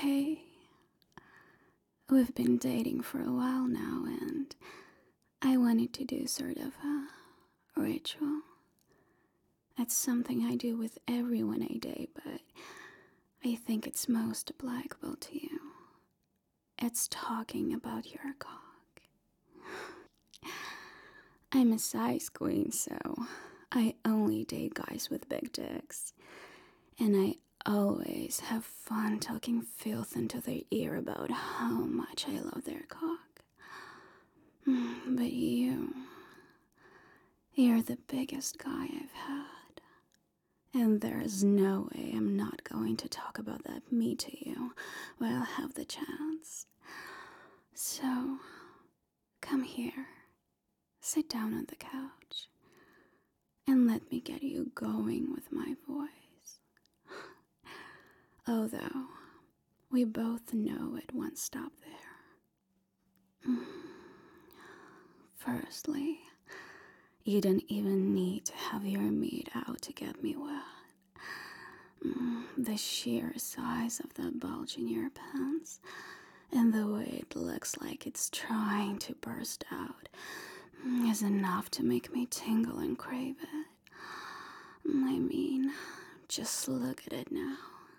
Hey, we've been dating for a while now, and I wanted to do sort of a ritual. It's something I do with everyone I date, but I think it's most applicable to you. It's talking about your cock. I'm a size queen, so I only date guys with big dicks. And I always have fun talking filth into their ear about how much I love their cock. But you're the biggest guy I've had. And there's no way I'm not going to talk about that me to you while I have the chance. So, come here, sit down on the couch, and let me get you going with my voice. Although, we both know it won't stop there. Firstly, you don't even need to have your meat out to get me wet. The sheer size of that bulge in your pants and the way it looks like it's trying to burst out is enough to make me tingle and crave it. I mean, just look at it now.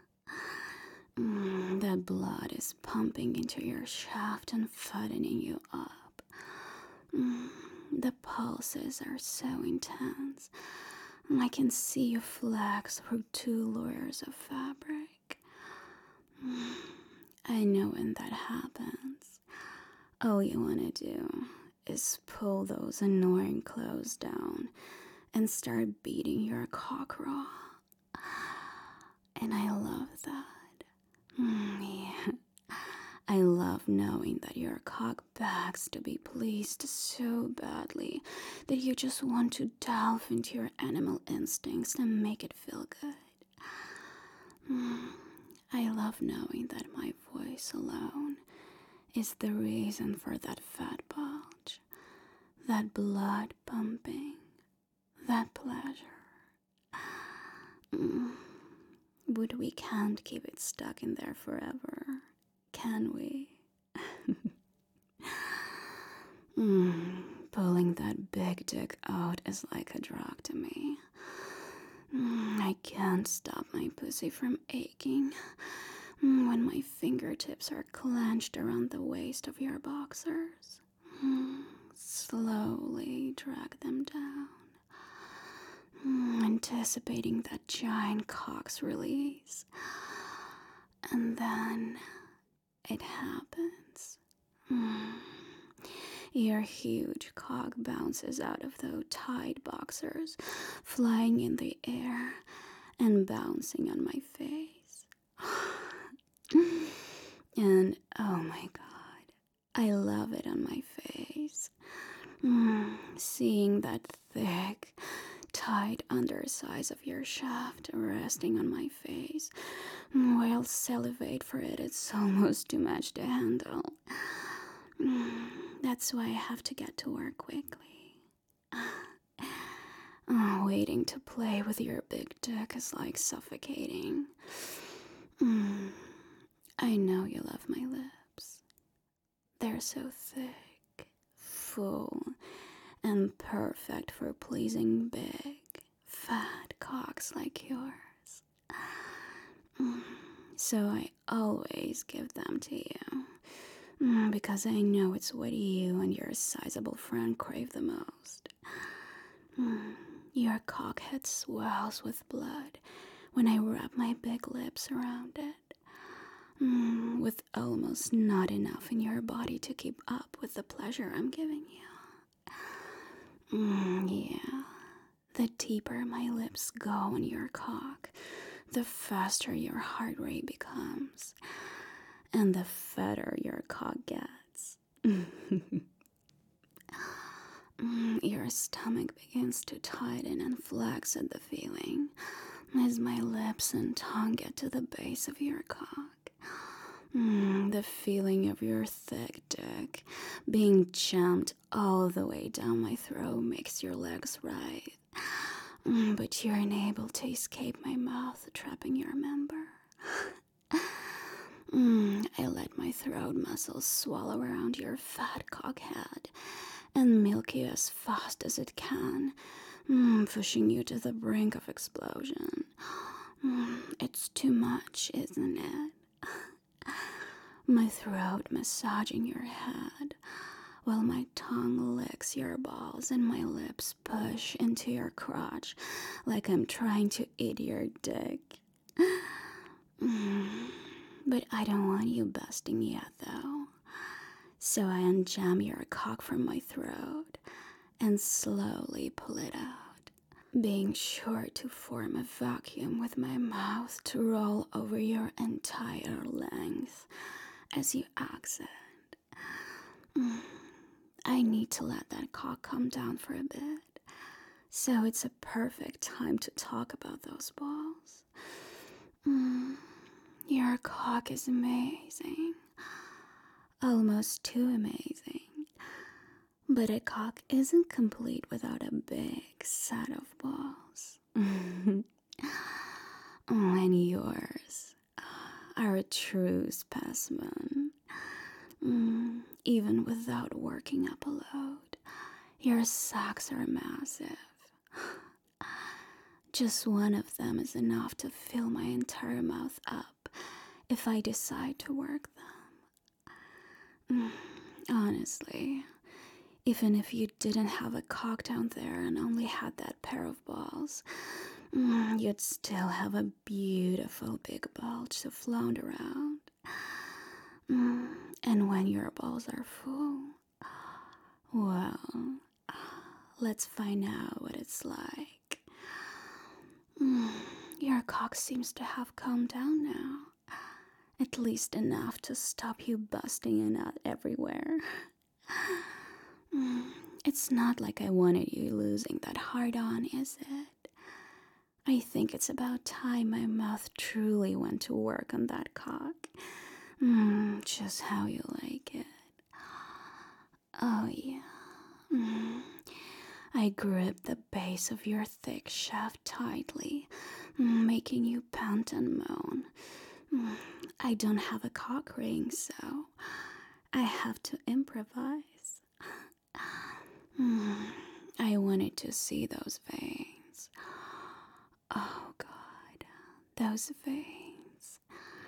That blood is pumping into your shaft and fattening you up. The pulses are so intense. I can see you flex through 2 layers of fabric. I know when that happens, all you want to do is pull those annoying clothes down and start beating your cock raw. And I love that. Yeah. I love knowing that your cock begs to be pleased so badly that you just want to delve into your animal instincts and make it feel good. I love knowing that my voice alone is the reason for that fat bulge, that blood pumping, that pleasure. But we can't keep it stuck in there forever, can we? Pulling that big dick out is like a drug to me. I can't stop my pussy from aching when my fingertips are clenched around the waist of your boxers. Slowly drag them down, anticipating that giant cock's release. And then it happens. Your huge cock bounces out of those tight boxers, flying in the air and bouncing on my face. And oh my god, I love it on my face. Seeing that thick, tight underside of your shaft resting on my face while salivate for it, it's almost too much to handle. That's why I have to get to work quickly. Waiting to play with your big dick is like suffocating. I know you love my lips. They're so thick, full, and perfect for pleasing big, fat cocks like yours. So I always give them to you. Because I know it's what you and your sizable friend crave the most. Your cockhead swells with blood when I wrap my big lips around it, with almost not enough in your body to keep up with the pleasure I'm giving you. Yeah, the deeper my lips go on your cock, the faster your heart rate becomes. And the fatter your cock gets. Your stomach begins to tighten and flex at the feeling as my lips and tongue get to the base of your cock. The feeling of your thick dick being jammed all the way down my throat makes your legs writhe. But you're unable to escape my mouth trapping your member. I let my throat muscles swallow around your fat cockhead and milk you as fast as it can, pushing you to the brink of explosion. It's too much, isn't it? My throat massaging your head, while my tongue licks your balls and my lips push into your crotch like I'm trying to eat your dick. But I don't want you busting yet, though. So I unjam your cock from my throat and slowly pull it out, being sure to form a vacuum with my mouth to roll over your entire length as you exit. I need to let that cock come down for a bit, so it's a perfect time to talk about those balls. Your cock is amazing. Almost too amazing. But a cock isn't complete without a big set of balls. And yours are a true specimen. Even without working up a load, your sacks are massive. Just one of them is enough to fill my entire mouth up if I decide to work them. Honestly, even if you didn't have a cock down there and only had that pair of balls, you'd still have a beautiful big bulge to flaunt around. And when your balls are full, well, let's find out what it's like. Your cock seems to have calmed down now. At least enough to stop you busting a nut everywhere. It's not like I wanted you losing that hard on, is it? I think it's about time my mouth truly went to work on that cock. Just how you like it. Oh, yeah. I grip the base of your thick shaft tightly, making you pant and moan. I don't have a cock ring, so I have to improvise. I wanted to see those veins. Oh, God, those veins.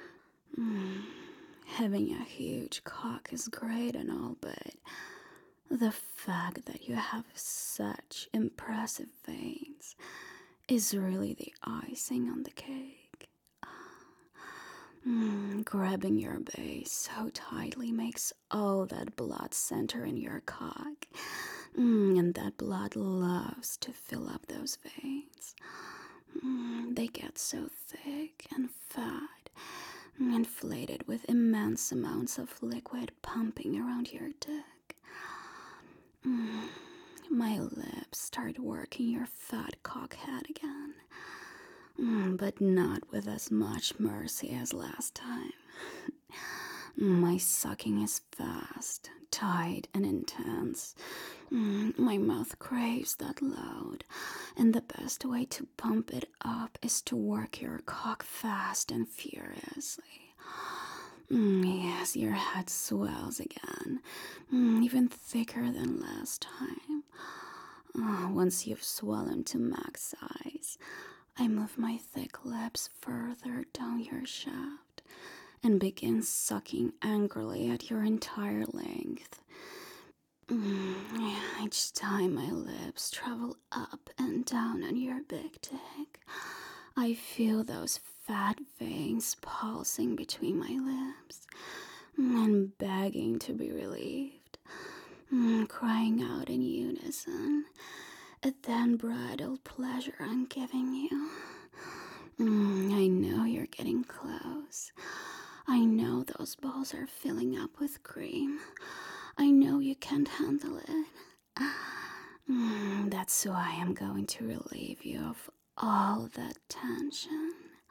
Having a huge cock is great and all, but the fact that you have such impressive veins is really the icing on the cake. Grabbing your base so tightly makes all that blood center in your cock, and that blood loves to fill up those veins. They get so thick and fat, inflated with immense amounts of liquid pumping around your dick. My lips start working your fat cockhead again, but not with as much mercy as last time. My sucking is fast, tight, and intense. My mouth craves that load, and the best way to pump it up is to work your cock fast and furiously. Yes, your head swells again, even thicker than last time. Once you've swollen to max size, I move my thick lips further down your shaft and begin sucking angrily at your entire length. Each time my lips travel up and down on your big dick, I feel those fat veins pulsing between my lips and begging to be relieved, crying out in unison at the unbridled pleasure I'm giving you. I know you're getting close. I know those balls are filling up with cream. I know you can't handle it. That's why I'm going to relieve you of all that tension.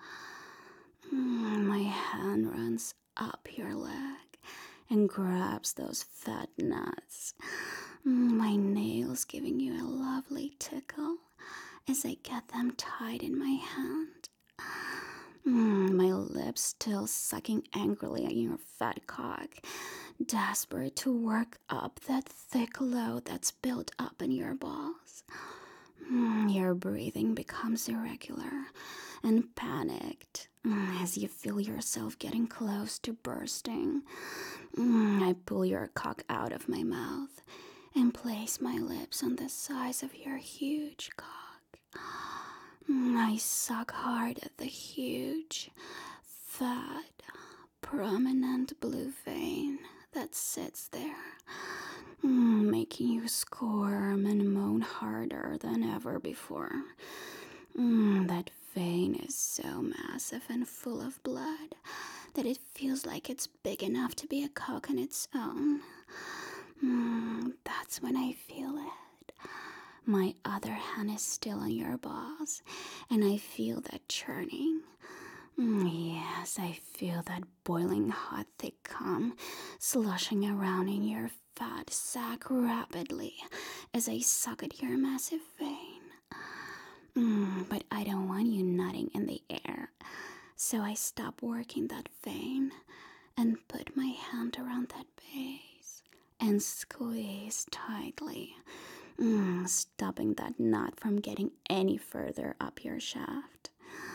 My hand runs up your leg and grabs those fat nuts. My nails giving you a lovely tickle as I get them tied in my hand. My lips still sucking angrily at your fat cock, desperate to work up that thick load that's built up in your balls. Your breathing becomes irregular and panicked as you feel yourself getting close to bursting. I pull your cock out of my mouth and place my lips on the size of your huge cock. I suck hard at the huge, fat, prominent blue vein that sits there, making you squirm and moan harder than ever before. That vein is so massive and full of blood that it feels like it's big enough to be a cock on its own. That's when I feel it. My other hand is still on your balls, and I feel that churning. Yes, I feel that boiling hot thick cum sloshing around in your fat sack rapidly as I suck at your massive vein. But I don't want you nutting in the air, so I stop working that vein and put my hand around that base and squeeze tightly, stopping that nut from getting any further up your shaft.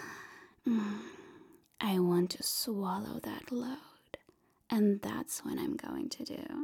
I want to swallow that load, and that's what I'm going to do.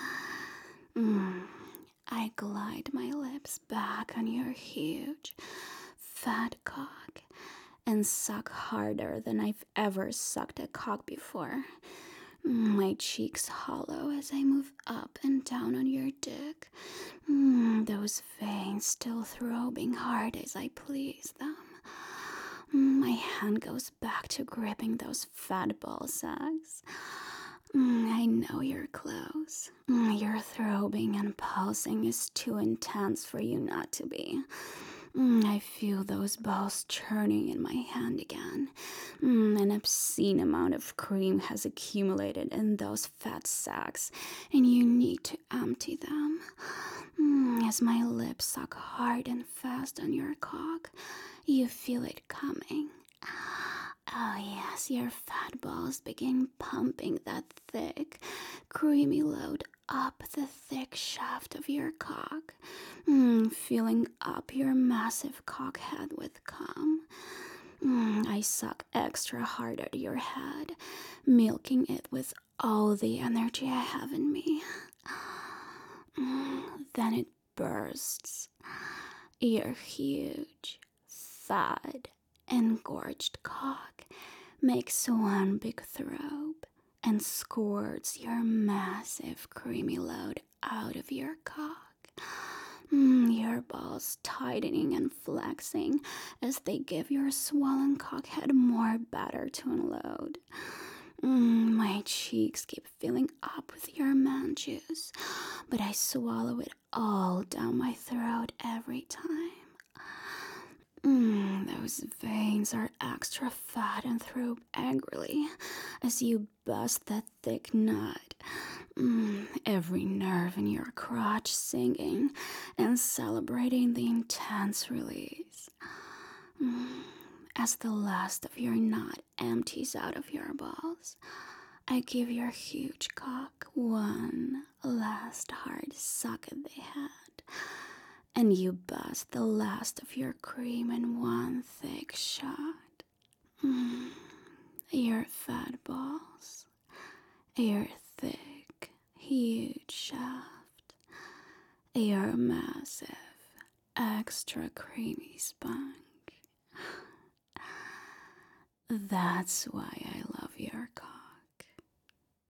I glide my lips back on your huge, fat cock and suck harder than I've ever sucked a cock before. My cheeks hollow as I move up and down on your dick, those veins still throbbing hard as I please them. My hand goes back to gripping those fat ball sacks. I know you're close. Your throbbing and pulsing is too intense for you not to be. I feel those balls churning in my hand again. An obscene amount of cream has accumulated in those fat sacks, and you need to empty them. As my lips suck hard and fast on your cock, you feel it coming. Oh yes, your fat balls begin pumping that thick, creamy load up the thick shaft of your cock, filling up your massive cock head with cum. I suck extra hard at your head, milking it with all the energy I have in me. Then it bursts. Your huge, fat, engorged cock makes one big throb and squirts your massive creamy load out of your cock. Your balls tightening and flexing as they give your swollen cockhead more batter to unload. My cheeks keep filling up with your man juice, but I swallow it all down my throat every time. Those veins are extra fat and throb angrily as you bust that thick nut. Every nerve in your crotch singing and celebrating the intense release. As the last of your nut empties out of your balls, I give your huge cock one last hard suck at the head, and you bust the last of your cream in one thick shot. Your fat balls, your thick, huge shaft, your massive, extra creamy spunk. That's why I love your cock.